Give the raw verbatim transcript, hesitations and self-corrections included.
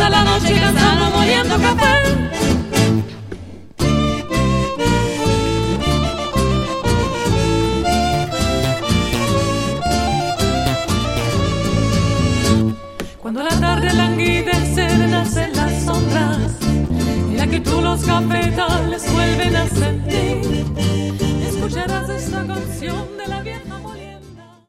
pasa la noche cantando, moliendo café. Cuando la tarde languidece, nacen las sombras, en la que tú los cafetales vuelven a sentir. Escucharás esta canción de la vieja molina.